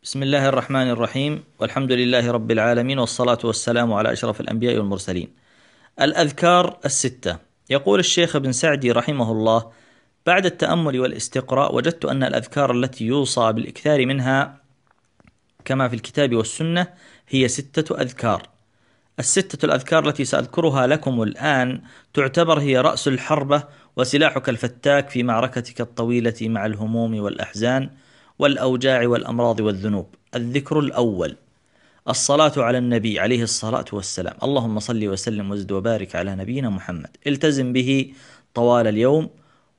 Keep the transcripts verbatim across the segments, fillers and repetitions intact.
بسم الله الرحمن الرحيم، والحمد لله رب العالمين، والصلاة والسلام على أشرف الأنبياء والمرسلين. الأذكار الستة. يقول الشيخ ابن سعدي رحمه الله: بعد التأمل والاستقراء وجدت أن الأذكار التي يوصى بالإكثار منها كما في الكتاب والسنة هي ستة أذكار. الستة الأذكار التي سأذكرها لكم الآن تعتبر هي رأس الحربة وسلاحك الفتاك في معركتك الطويلة مع الهموم والأحزان والأوجاع والأمراض والذنوب. الذكر الأول: الصلاة على النبي عليه الصلاة والسلام. اللهم صل وسلم وزد وبارك على نبينا محمد. التزم به طوال اليوم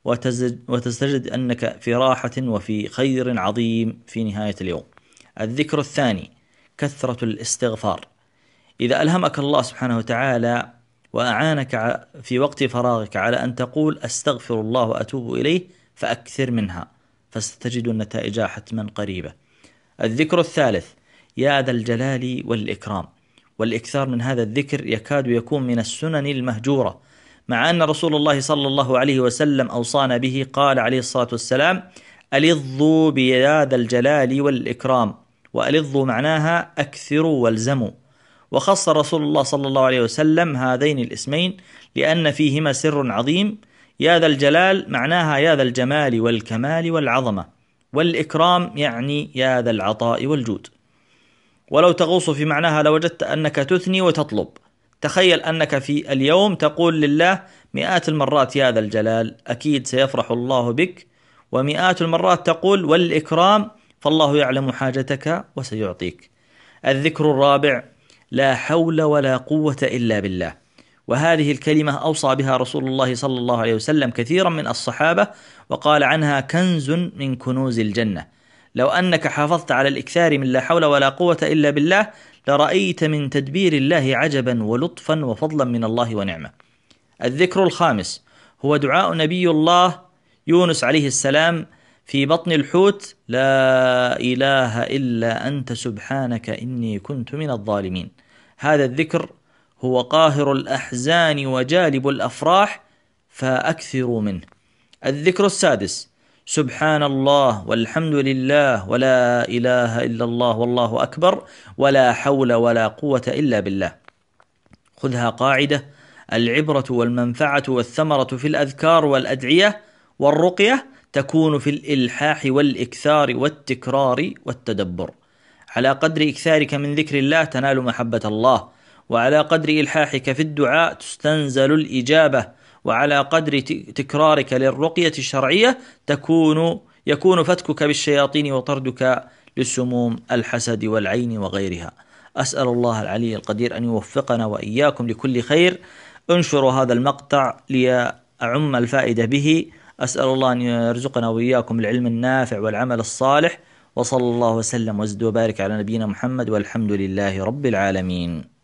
وتستجد أنك في راحة وفي خير عظيم في نهاية اليوم. الذكر الثاني: كثرة الاستغفار. إذا ألهمك الله سبحانه وتعالى وأعانك في وقت فراغك على أن تقول أستغفر الله وأتوب إليه فأكثر منها، فستجد النتائج حتما قريبة. الذكر الثالث: يا ذا الجلال والإكرام. والإكثار من هذا الذكر يكاد يكون من السنن المهجورة، مع أن رسول الله صلى الله عليه وسلم أوصانا به. قال عليه الصلاة والسلام: ألظوا بيا ذا الجلال والإكرام. وألظوا معناها أكثروا والزموا، وخص رسول الله صلى الله عليه وسلم هذين الاسمين لأن فيهما سر عظيم. يا ذا الجلال معناها يا ذا الجمال والكمال والعظمة، والإكرام يعني يا ذا العطاء والجود. ولو تغوص في معناها لوجدت أنك تثني وتطلب. تخيل أنك في اليوم تقول لله مئات المرات يا ذا الجلال، أكيد سيفرح الله بك، ومئات المرات تقول والإكرام، فالله يعلم حاجتك وسيعطيك. الذكر الرابع: لا حول ولا قوة إلا بالله. وهذه الكلمة أوصى بها رسول الله صلى الله عليه وسلم كثيرا من الصحابة، وقال عنها كنز من كنوز الجنة. لو أنك حافظت على الإكثار من لا حول ولا قوة إلا بالله لرأيت من تدبير الله عجبا ولطفا وفضلا من الله ونعمة. الذكر الخامس هو دعاء نبي الله يونس عليه السلام في بطن الحوت: لا إله إلا أنت سبحانك إني كنت من الظالمين. هذا الذكر هو قاهر الأحزان وجالب الأفراح، فأكثروا منه. الذكر السادس: سبحان الله والحمد لله ولا إله إلا الله والله أكبر ولا حول ولا قوة إلا بالله. خذها قاعدة: العبرة والمنفعة والثمرة في الأذكار والأدعية والرقية تكون في الإلحاح والإكثار والتكرار والتدبر. على قدر إكثارك من ذكر الله تنال محبة الله، وعلى قدر إلحاحك في الدعاء تستنزل الإجابة، وعلى قدر تكرارك للرقية الشرعية تكون يكون فتكك بالشياطين وطردك للسموم الحسد والعين وغيرها. أسأل الله العلي القدير أن يوفقنا وإياكم لكل خير. انشروا هذا المقطع ليعم الفائدة به. أسأل الله أن يرزقنا وإياكم العلم النافع والعمل الصالح، وصلى الله وسلم وزد وبارك على نبينا محمد، والحمد لله رب العالمين.